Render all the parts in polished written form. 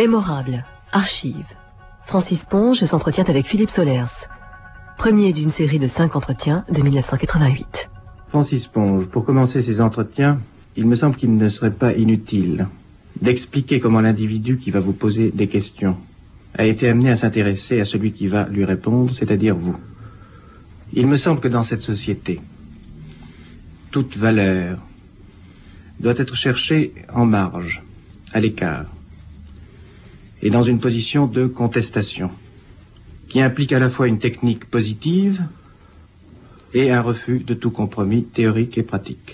Mémorable, archive. Francis Ponge s'entretient avec Philippe Solers. Premier d'une série de 5 entretiens de 1988. Francis Ponge, pour commencer ces entretiens, il me semble qu'il ne serait pas inutile d'expliquer comment l'individu qui va vous poser des questions a été amené à s'intéresser à celui qui va lui répondre, c'est-à-dire vous. Il me semble que dans cette société, toute valeur doit être cherchée en marge, à l'écart, et dans une position de contestation, qui implique à la fois une technique positive et un refus de tout compromis théorique et pratique.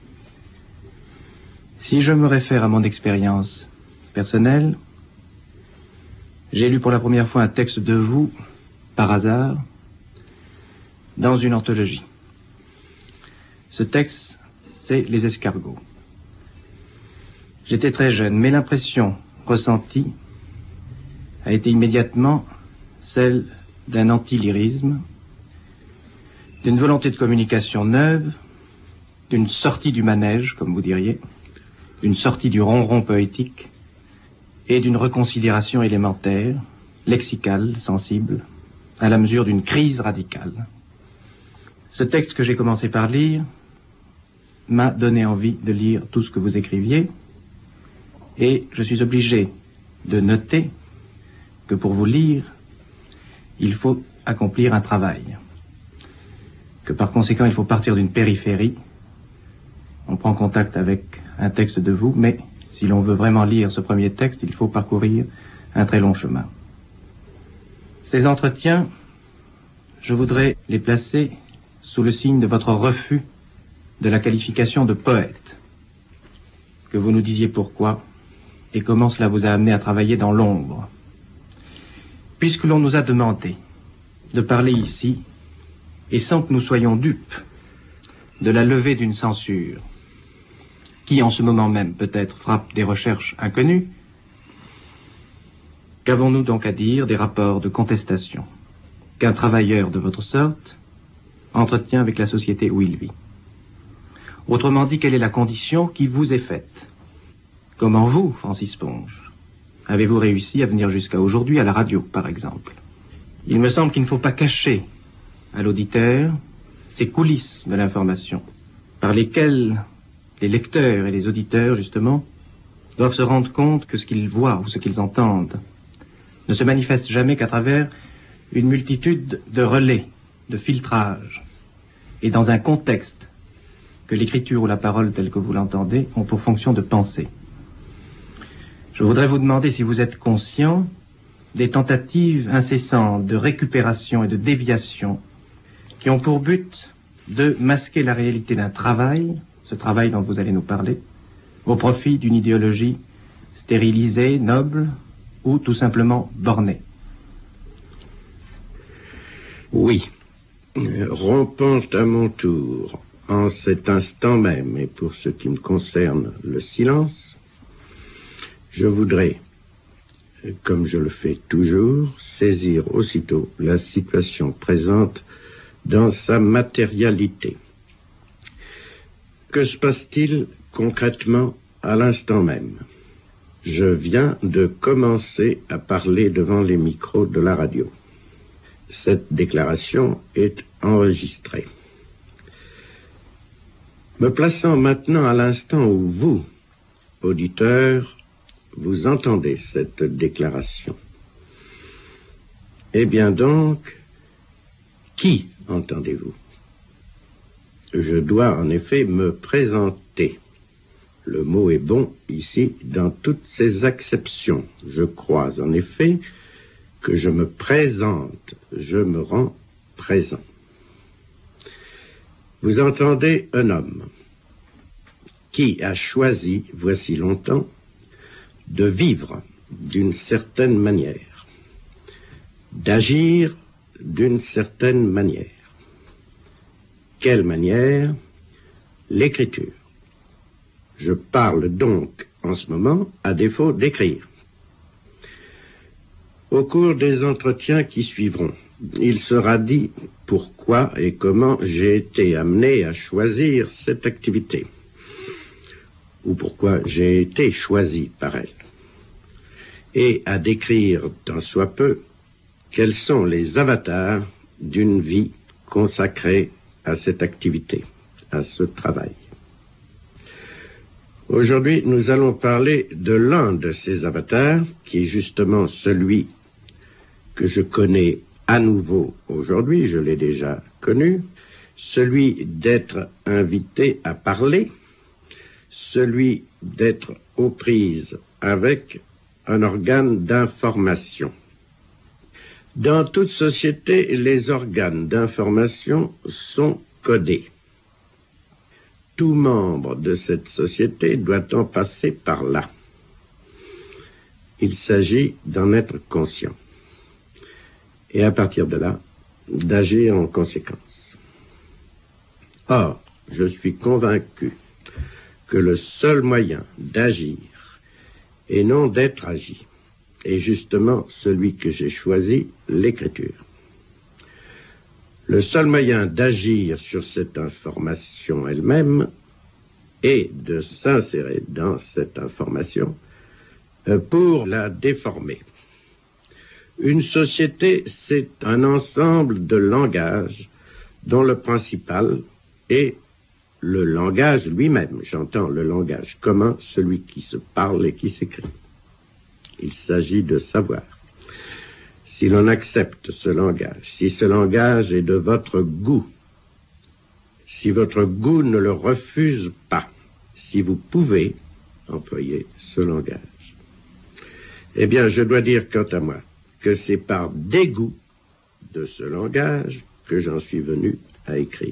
Si je me réfère à mon expérience personnelle, j'ai lu pour la première fois un texte de vous, par hasard, dans une anthologie. Ce texte, c'est Les Escargots. J'étais très jeune, mais l'impression ressentie a été immédiatement celle d'un anti-lyrisme, d'une volonté de communication neuve, d'une sortie du manège, comme vous diriez, d'une sortie du ronron poétique et d'une reconsidération élémentaire, lexicale, sensible, à la mesure d'une crise radicale. Ce texte que j'ai commencé par lire m'a donné envie de lire tout ce que vous écriviez, et je suis obligé de noter que pour vous lire, il faut accomplir un travail, que par conséquent il faut partir d'une périphérie. On prend contact avec un texte de vous, mais si l'on veut vraiment lire ce premier texte, il faut parcourir un très long chemin. Ces entretiens, je voudrais les placer sous le signe de votre refus de la qualification de poète, que vous nous disiez pourquoi et comment cela vous a amené à travailler dans l'ombre. Puisque l'on nous a demandé de parler ici, et sans que nous soyons dupes de la levée d'une censure, qui en ce moment même peut-être frappe des recherches inconnues, qu'avons-nous donc à dire des rapports de contestation qu'un travailleur de votre sorte entretient avec la société où il vit? Autrement dit, quelle est la condition qui vous est faite? Comment vous, Francis Ponge, avez-vous réussi à venir jusqu'à aujourd'hui à la radio, par exemple? Il me semble qu'il ne faut pas cacher à l'auditeur ces coulisses de l'information, par lesquelles les lecteurs et les auditeurs, justement, doivent se rendre compte que ce qu'ils voient ou ce qu'ils entendent ne se manifeste jamais qu'à travers une multitude de relais, de filtrages, et dans un contexte que l'écriture ou la parole telle que vous l'entendez ont pour fonction de penser. Je voudrais vous demander si vous êtes conscient des tentatives incessantes de récupération et de déviation qui ont pour but de masquer la réalité d'un travail, ce travail dont vous allez nous parler, au profit d'une idéologie stérilisée, noble ou tout simplement bornée. Oui, rompant à mon tour, en cet instant même, et pour ce qui me concerne, le silence, je voudrais, comme je le fais toujours, saisir aussitôt la situation présente dans sa matérialité. Que se passe-t-il concrètement à l'instant même? Je viens de commencer à parler devant les micros de la radio. Cette déclaration est enregistrée. Me plaçant maintenant à l'instant où vous, auditeurs, vous entendez cette déclaration. Eh bien donc, qui entendez-vous? Je dois en effet me présenter. Le mot est bon ici dans toutes ses acceptions. Je crois en effet que je me présente, je me rends présent. Vous entendez un homme qui a choisi, voici longtemps, de vivre d'une certaine manière, d'agir d'une certaine manière. Quelle manière? L'écriture. Je parle donc en ce moment à défaut d'écrire. Au cours des entretiens qui suivront, il sera dit pourquoi et comment j'ai été amené à choisir cette activité, ou pourquoi j'ai été choisi par elle. et à décrire tant soit peu quels sont les avatars d'une vie consacrée à cette activité, à ce travail. Aujourd'hui, nous allons parler de l'un de ces avatars, qui est justement celui que je connais à nouveau aujourd'hui, je l'ai déjà connu, celui d'être invité à parler, celui d'être aux prises avec un organe d'information. Dans toute société, les organes d'information sont codés. Tout membre de cette société doit en passer par là. Il s'agit d'en être conscient. Et à partir de là, d'agir en conséquence. Or, je suis convaincu que le seul moyen d'agir et non d'être agi est justement celui que j'ai choisi, l'écriture. Le seul moyen d'agir sur cette information elle-même est de s'insérer dans cette information pour la déformer. Une société, c'est un ensemble de langages dont le principal est le langage lui-même. J'entends le langage commun, celui qui se parle et qui s'écrit. Il s'agit de savoir si l'on accepte ce langage, si ce langage est de votre goût, si votre goût ne le refuse pas, si vous pouvez employer ce langage. Eh bien, je dois dire quant à moi que c'est par dégoût de ce langage que j'en suis venu à écrire.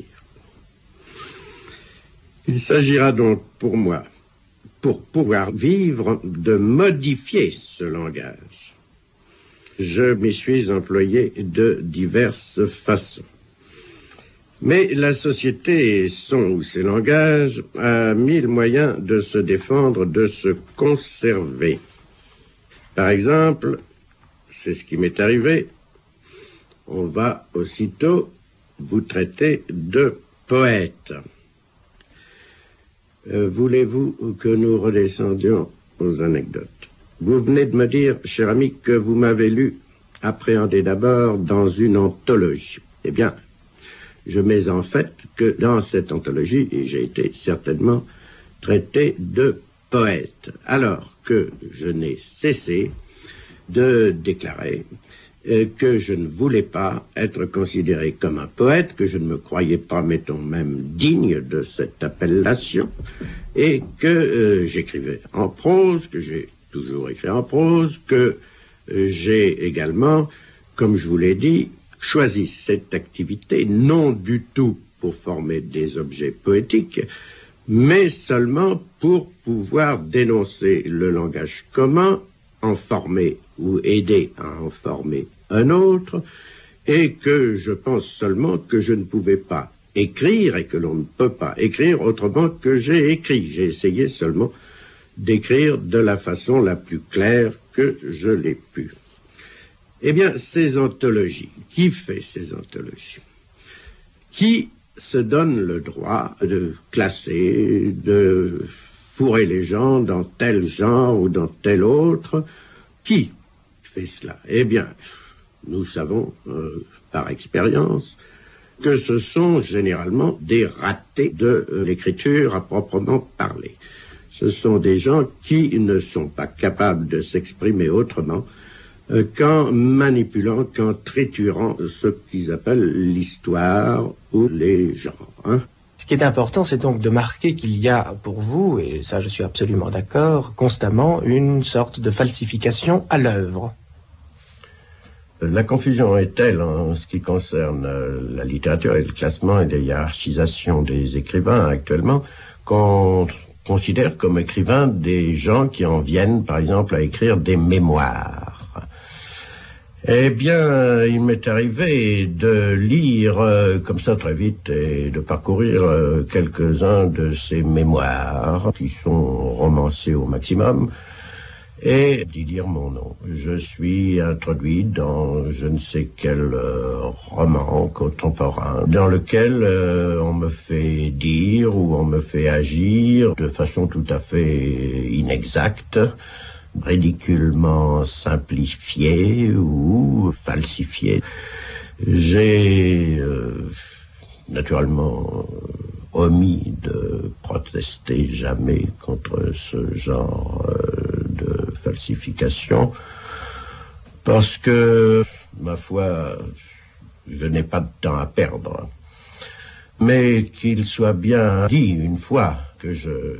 Il s'agira donc pour moi, pour pouvoir vivre, de modifier ce langage. Je m'y suis employé de diverses façons. Mais la société et son ou ses langages a mille moyens de se défendre, de se conserver. Par exemple, c'est ce qui m'est arrivé, on va aussitôt vous traiter de poète. Voulez-vous que nous redescendions aux anecdotes? Vous venez de me dire, cher ami, que vous m'avez lu Appréhender d'abord dans une anthologie. Eh bien, je mets en fait que dans cette anthologie, j'ai été certainement traité de poète, alors que je n'ai cessé de déclarer que je ne voulais pas être considéré comme un poète, que je ne me croyais pas, mettons même, digne de cette appellation, et que j'écrivais en prose, que j'ai toujours écrit en prose, que j'ai également, comme je vous l'ai dit, choisi cette activité non du tout pour former des objets poétiques, mais seulement pour pouvoir dénoncer le langage commun, en former ou aider à en former un autre, et que je pense seulement que je ne pouvais pas écrire et que l'on ne peut pas écrire autrement que j'ai écrit. J'ai essayé seulement d'écrire de la façon la plus claire que je l'ai pu. Eh bien, ces anthologies, qui fait ces anthologies? Qui se donne le droit de classer, de fourrer les gens dans tel genre ou dans tel autre? Qui fait cela? Eh bien, nous savons par expérience que ce sont généralement des ratés de l'écriture à proprement parler. Ce sont des gens qui ne sont pas capables de s'exprimer autrement qu'en manipulant, qu'en triturant ce qu'ils appellent l'histoire ou les genres. Hein. Ce qui est important, c'est donc de marquer qu'il y a pour vous, et ça je suis absolument d'accord, constamment une sorte de falsification à l'œuvre. La confusion est telle en ce qui concerne la littérature et le classement et la hiérarchisation des écrivains actuellement qu'on considère comme écrivains des gens qui en viennent, par exemple, à écrire des mémoires. Eh bien, il m'est arrivé de lire comme ça très vite et de parcourir quelques-uns de ces mémoires qui sont romancés au maximum et d'y dire mon nom. Je suis introduit dans je ne sais quel roman contemporain dans lequel on me fait dire ou on me fait agir de façon tout à fait inexacte ridiculement simplifié ou falsifié. J'ai naturellement omis de protester jamais contre ce genre de falsification, parce que, ma foi, je n'ai pas de temps à perdre. Mais qu'il soit bien dit une fois que je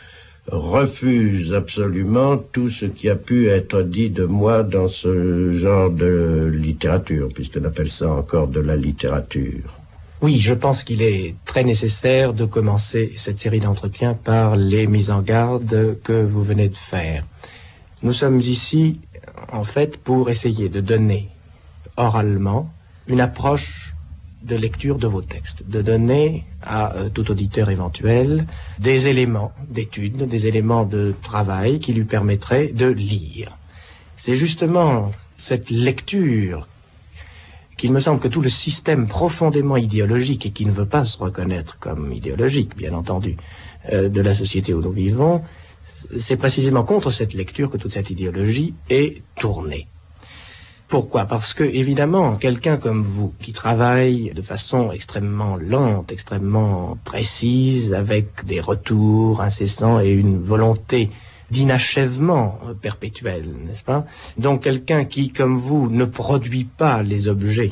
refuse absolument tout ce qui a pu être dit de moi dans ce genre de littérature, puisqu'on appelle ça encore de la littérature. Oui, je pense qu'il est très nécessaire de commencer cette série d'entretiens par les mises en garde que vous venez de faire. Nous sommes ici, en fait, pour essayer de donner oralement une approche de lecture de vos textes, de donner à tout auditeur éventuel des éléments d'étude, des éléments de travail qui lui permettraient de lire. C'est justement cette lecture qu'il me semble que tout le système profondément idéologique et qui ne veut pas se reconnaître comme idéologique, bien entendu, de la société où nous vivons, c'est précisément contre cette lecture que toute cette idéologie est tournée. Pourquoi? Parce que, évidemment, quelqu'un comme vous, qui travaille de façon extrêmement lente, extrêmement précise, avec des retours incessants et une volonté d'inachèvement perpétuel, n'est-ce pas? Donc quelqu'un qui, comme vous, ne produit pas les objets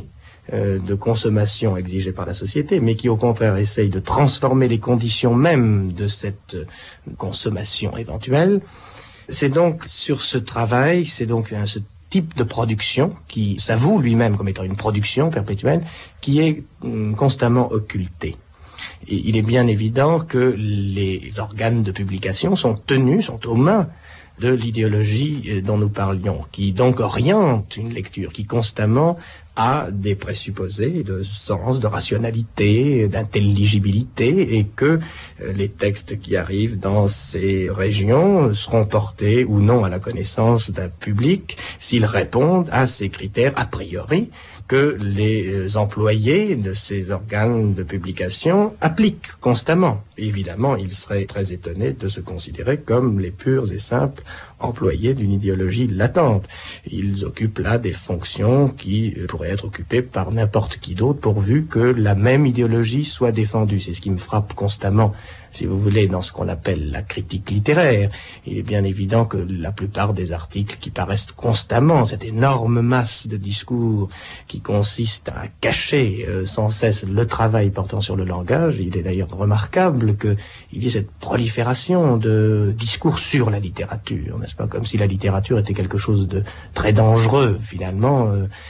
de consommation exigés par la société, mais qui au contraire essaye de transformer les conditions mêmes de cette consommation éventuelle, c'est donc sur ce travail, c'est donc ce type de production qui s'avoue lui-même comme étant une production perpétuelle qui est constamment occultée. Et il est bien évident que les organes de publication sont aux mains de l'idéologie dont nous parlions, qui donc oriente une lecture, qui constamment a des présupposés de sens, de rationalité, d'intelligibilité, et que les textes qui arrivent dans ces régions seront portés ou non à la connaissance d'un public s'ils répondent à ces critères a priori que les employés de ces organes de publication appliquent constamment. Évidemment, ils seraient très étonnés de se considérer comme les purs et simples employés d'une idéologie latente. Ils occupent là des fonctions qui pourraient être occupées par n'importe qui d'autre pourvu que la même idéologie soit défendue. C'est ce qui me frappe constamment, si vous voulez, dans ce qu'on appelle la critique littéraire. Il est bien évident que la plupart des articles qui paraissent constamment, cette énorme masse de discours qui consiste à cacher sans cesse le travail portant sur le langage, il est d'ailleurs remarquable qu'il y ait cette prolifération de discours sur la littérature, n'est-ce pas, comme si la littérature était quelque chose de très dangereux, finalement,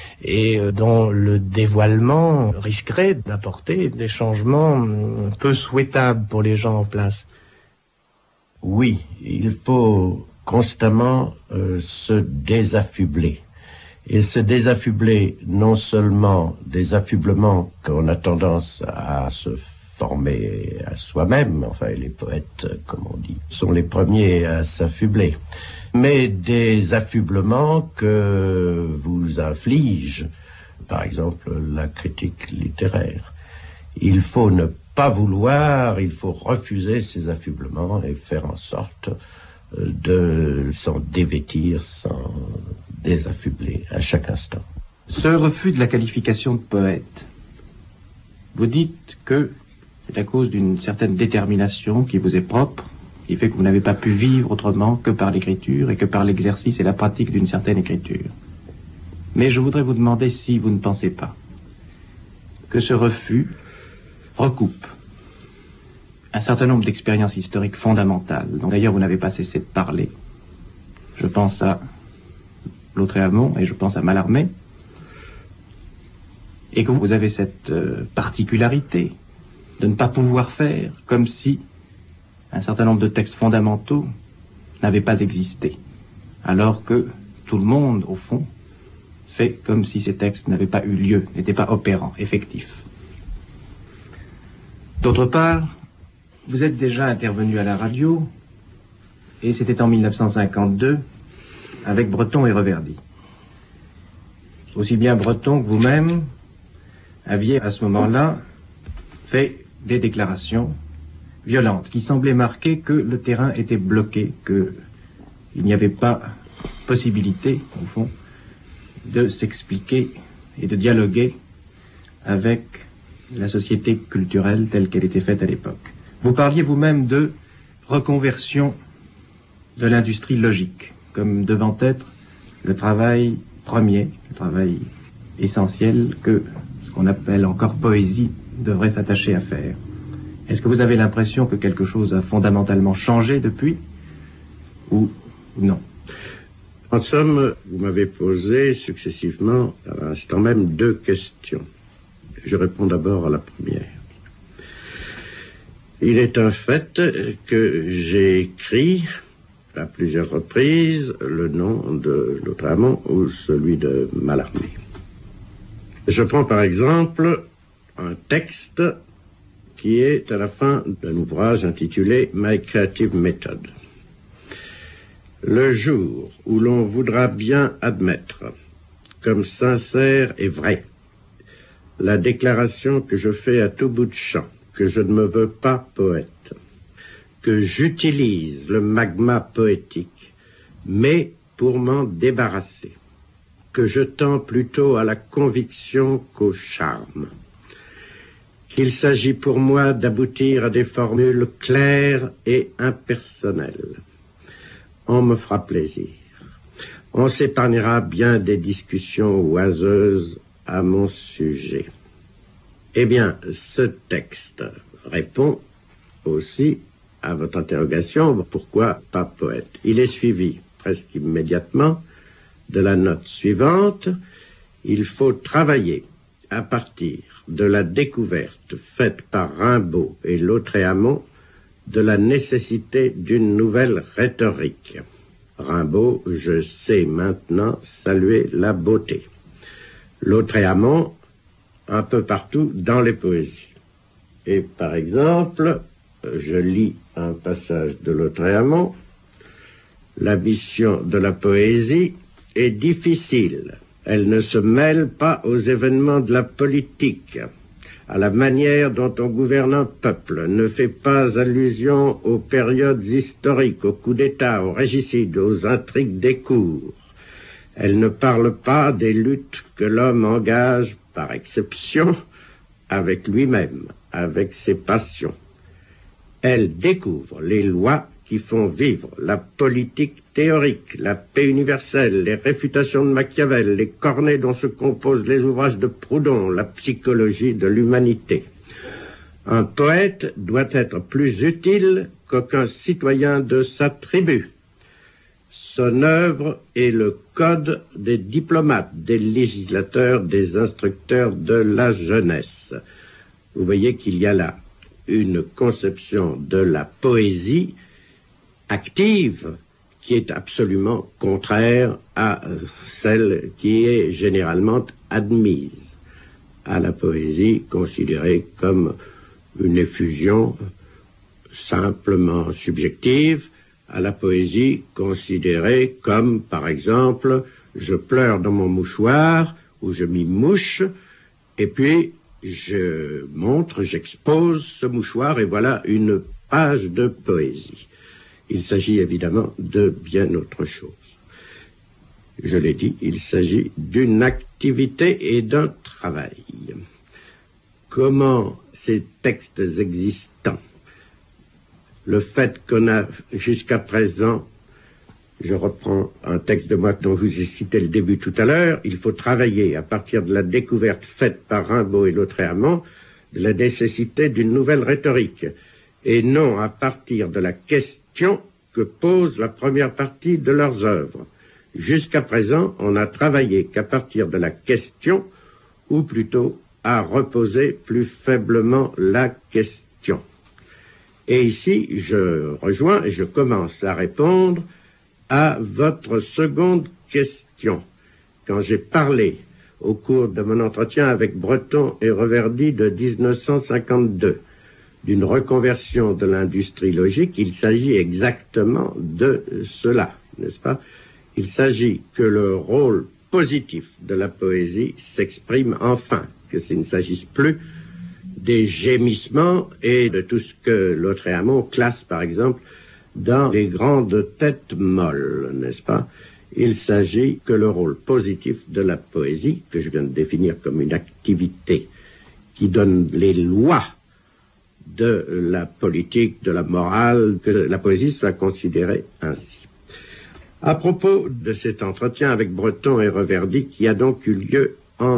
et dont le dévoilement risquerait d'apporter des changements peu souhaitables pour les gens en place. Oui, il faut constamment se désaffubler. Et se désaffubler, non seulement des affublements qu'on a tendance à se former à soi-même, enfin les poètes, comme on dit, sont les premiers à s'affubler, mais des affublements que vous inflige, par exemple, la critique littéraire. Il faut ne pas vouloir, il faut refuser ces affublements et faire en sorte de s'en dévêtir, s'en désaffubler à chaque instant. Ce refus de la qualification de poète, vous dites que c'est à cause d'une certaine détermination qui vous est propre, qui fait que vous n'avez pas pu vivre autrement que par l'écriture et que par l'exercice et la pratique d'une certaine écriture. Mais je voudrais vous demander si vous ne pensez pas que ce refus recoupe un certain nombre d'expériences historiques fondamentales, dont d'ailleurs vous n'avez pas cessé de parler. Je pense à Lautréamont et je pense à Mallarmé, et que vous avez cette particularité de ne pas pouvoir faire comme si un certain nombre de textes fondamentaux n'avaient pas existé, alors que tout le monde, au fond, fait comme si ces textes n'avaient pas eu lieu, n'étaient pas opérants, effectifs. D'autre part, vous êtes déjà intervenu à la radio, et c'était en 1952, avec Breton et Reverdy. Aussi bien Breton que vous-même aviez à ce moment-là fait des déclarations violentes qui semblaient marquer que le terrain était bloqué, qu'il n'y avait pas possibilité, au fond, de s'expliquer et de dialoguer avec la société culturelle telle qu'elle était faite à l'époque. Vous parliez vous-même de reconversion de l'industrie logique, comme devant être le travail premier, le travail essentiel que ce qu'on appelle encore poésie devrait s'attacher à faire. Est-ce que vous avez l'impression que quelque chose a fondamentalement changé depuis ou non? En somme, vous m'avez posé successivement, à l'instant même, 2 questions. Je réponds d'abord à la première. Il est un fait que j'ai écrit à plusieurs reprises le nom de Lautréamont ou celui de Mallarmé. Je prends par exemple un texte qui est à la fin d'un ouvrage intitulé My Creative Method. Le jour où l'on voudra bien admettre, comme sincère et vrai, la déclaration que je fais à tout bout de champ, que je ne me veux pas poète, que j'utilise le magma poétique, mais pour m'en débarrasser, que je tends plutôt à la conviction qu'au charme, qu'il s'agit pour moi d'aboutir à des formules claires et impersonnelles. On me fera plaisir. On s'épargnera bien des discussions oiseuses à mon sujet. Eh bien, ce texte répond aussi à votre interrogation, pourquoi pas poète? Il est suivi presque immédiatement de la note suivante. Il faut travailler à partir de la découverte faite par Rimbaud et Lautréamont de la nécessité d'une nouvelle rhétorique. Rimbaud, je sais maintenant saluer la beauté. Lautréamont, un peu partout dans les poésies. Et par exemple, je lis un passage de Lautréamont. La mission de la poésie est difficile. Elle ne se mêle pas aux événements de la politique, à la manière dont on gouverne un peuple, ne fait pas allusion aux périodes historiques, aux coups d'État, aux régicides, aux intrigues des cours. Elle ne parle pas des luttes que l'homme engage, par exception, avec lui-même, avec ses passions. Elle découvre les lois qui font vivre la politique théorique, la paix universelle, les réfutations de Machiavel, les cornets dont se composent les ouvrages de Proudhon, la psychologie de l'humanité. Un poète doit être plus utile qu'aucun citoyen de sa tribu. Son œuvre est le code des diplomates, des législateurs, des instructeurs de la jeunesse. Vous voyez qu'il y a là une conception de la poésie active qui est absolument contraire à celle qui est généralement admise, à la poésie considérée comme une effusion simplement subjective, à la poésie considérée comme, par exemple, je pleure dans mon mouchoir ou je m'y mouche, et puis je montre, j'expose ce mouchoir, et voilà une page de poésie. Il s'agit évidemment de bien autre chose. Je l'ai dit, il s'agit d'une activité et d'un travail. Comment ces textes existants, le fait qu'on a jusqu'à présent, je reprends un texte de moi dont je vous ai cité le début tout à l'heure, il faut travailler à partir de la découverte faite par Rimbaud et Lautréamont de la nécessité d'une nouvelle rhétorique, et non à partir de la question que pose la première partie de leurs œuvres. Jusqu'à présent, on n'a travaillé qu'à partir de la question, ou plutôt à reposer plus faiblement la question. Et ici, je rejoins et je commence à répondre à votre seconde question. Quand j'ai parlé au cours de mon entretien avec Breton et Reverdy de 1952, d'une reconversion de l'industrie logique, il s'agit exactement de cela, n'est-ce pas? Il s'agit que le rôle positif de la poésie s'exprime enfin, que s'il ne s'agisse plus des gémissements et de tout ce que Lautréamont classe, par exemple, dans les grandes têtes molles, n'est-ce pas? Il s'agit que le rôle positif de la poésie, que je viens de définir comme une activité qui donne les lois de la politique, de la morale, que la poésie soit considérée ainsi. À propos de cet entretien avec Breton et Reverdy, qui a donc eu lieu en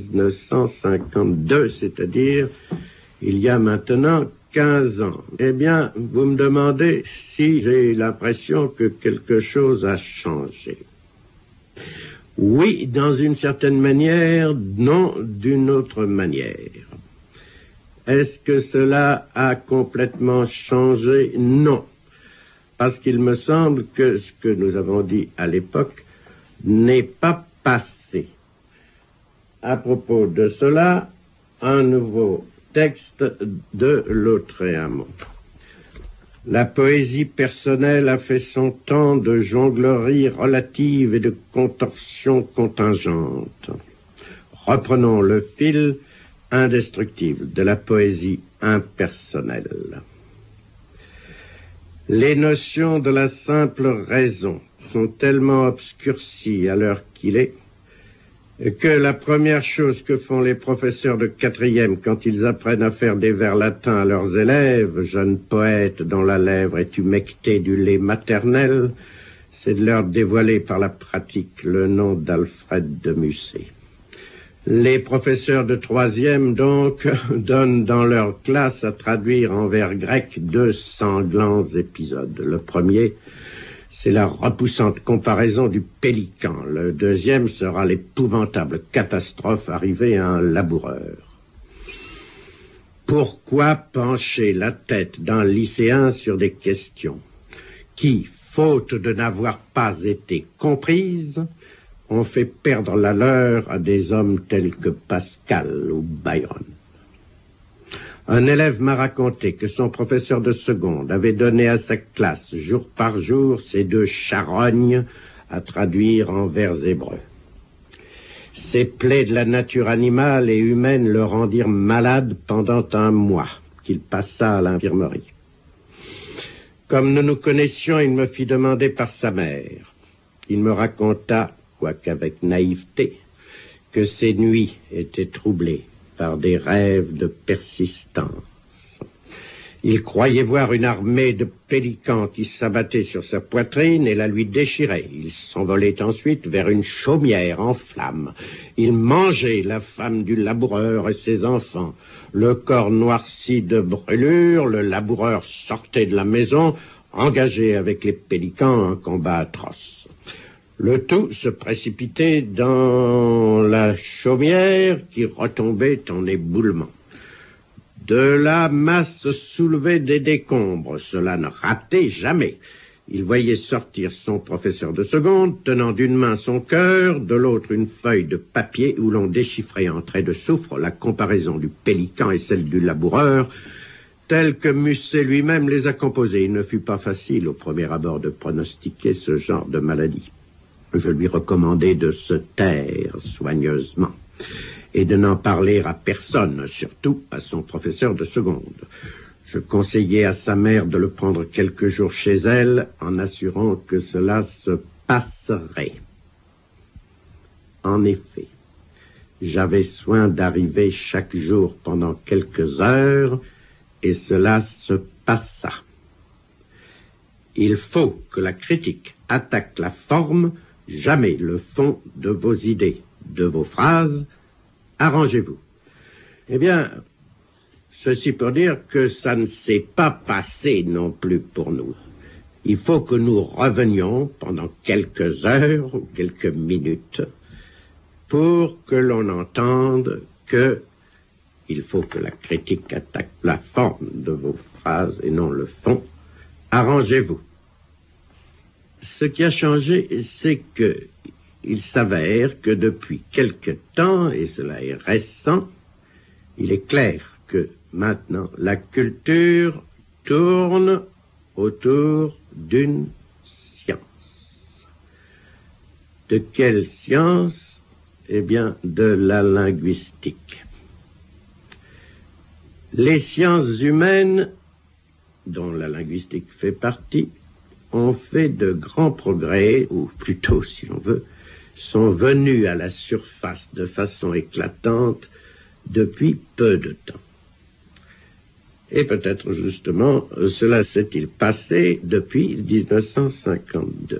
1952, c'est-à-dire il y a maintenant 15 ans. Eh bien, vous me demandez si j'ai l'impression que quelque chose a changé. Oui, dans une certaine manière, non, d'une autre manière. Est-ce que cela a complètement changé? Non. Parce qu'il me semble que ce que nous avons dit à l'époque n'est pas passé. À propos de cela, un nouveau texte de Lautréamont. La poésie personnelle a fait son temps de jonglerie relative et de contorsion contingente. Reprenons le fil indestructible de la poésie impersonnelle. Les notions de la simple raison sont tellement obscurcies à l'heure qu'il est que la première chose que font les professeurs de 4e quand ils apprennent à faire des vers latins à leurs élèves, jeunes poètes dont la lèvre est humectée du lait maternel, c'est de leur dévoiler par la pratique le nom d'Alfred de Musset. Les professeurs de 3e, donc, donnent dans leur classe à traduire en vers grecs 2 sanglants épisodes. Le premier, c'est la repoussante comparaison du pélican. Le deuxième sera l'épouvantable catastrophe arrivée à un laboureur. Pourquoi pencher la tête d'un lycéen sur des questions qui, faute de n'avoir pas été comprises, ont fait perdre la leur à des hommes tels que Pascal ou Byron? Un élève m'a raconté que son professeur de seconde avait donné à sa classe, jour par jour, ces 2 charognes à traduire en vers hébreux. Ces plaies de la nature animale et humaine le rendirent malade pendant un mois, qu'il passa à l'infirmerie. Comme nous nous connaissions, il me fit demander par sa mère. Il me raconta, quoiqu'avec naïveté, que ses nuits étaient troublées par des rêves de persistance. Il croyait voir une armée de pélicans qui s'abattait sur sa poitrine et la lui déchirait. Il s'envolait ensuite vers une chaumière en flammes. Il mangeait la femme du laboureur et ses enfants. Le corps noirci de brûlure, le laboureur sortait de la maison, engagé avec les pélicans un combat atroce. Le tout se précipitait dans la chaumière qui retombait en éboulement. De la masse soulevait des décombres. Cela ne ratait jamais. Il voyait sortir son professeur de seconde, tenant d'une main son cœur, de l'autre une feuille de papier où l'on déchiffrait en traits de soufre la comparaison du pélican et celle du laboureur, telles que Musset lui-même les a composées. Il ne fut pas facile au premier abord de pronostiquer ce genre de maladie. Je lui recommandai de se taire soigneusement et de n'en parler à personne, surtout à son professeur de seconde. Je conseillai à sa mère de le prendre quelques jours chez elle en assurant que cela se passerait. En effet, j'avais soin d'arriver chaque jour pendant quelques heures et cela se passa. Il faut que la critique attaque la forme, jamais le fond de vos idées, de vos phrases. Arrangez-vous. Eh bien, ceci pour dire que ça ne s'est pas passé non plus pour nous. Il faut que nous revenions pendant quelques heures ou quelques minutes pour que l'on entende que il faut que la critique attaque la forme de vos phrases et non le fond. Arrangez-vous. Ce qui a changé, c'est que il s'avère que depuis quelque temps, et cela est récent, il est clair que maintenant la culture tourne autour d'une science. De quelle science? Eh bien, de la linguistique. Les sciences humaines, dont la linguistique fait partie, ont fait de grands progrès, ou plutôt, si l'on veut, sont venus à la surface de façon éclatante depuis peu de temps. Et peut-être justement, cela s'est-il passé depuis 1952.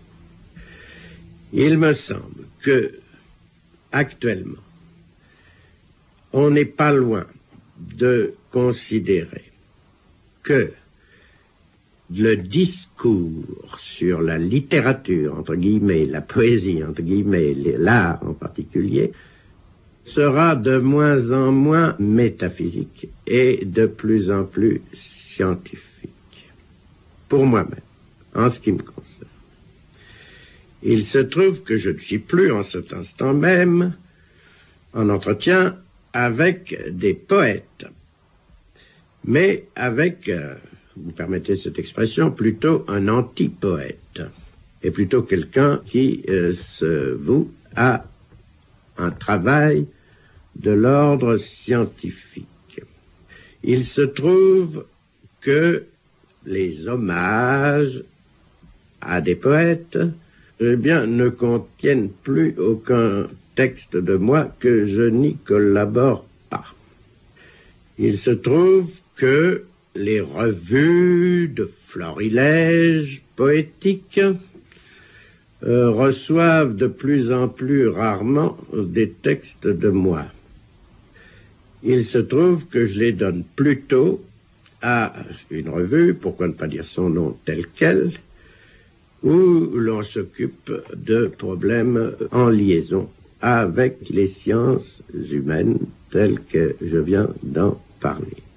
Il me semble que, actuellement, on n'est pas loin de considérer que le discours sur la littérature, entre guillemets, la poésie, entre guillemets, l'art en particulier, sera de moins en moins métaphysique et de plus en plus scientifique. Pour moi-même, en ce qui me concerne. Il se trouve que je ne suis plus en cet instant même en entretien avec des poètes, mais avec, vous permettez cette expression, plutôt un anti-poète, et plutôt quelqu'un qui se voue à un travail de l'ordre scientifique. Il se trouve que les hommages à des poètes, eh bien, ne contiennent plus aucun texte de moi que je n'y collabore pas. Il se trouve que les revues de florilège poétique reçoivent de plus en plus rarement des textes de moi. Il se trouve que je les donne plutôt à une revue, pourquoi ne pas dire son nom tel quel, où l'on s'occupe de problèmes en liaison avec les sciences humaines telles que je viens d'en parler.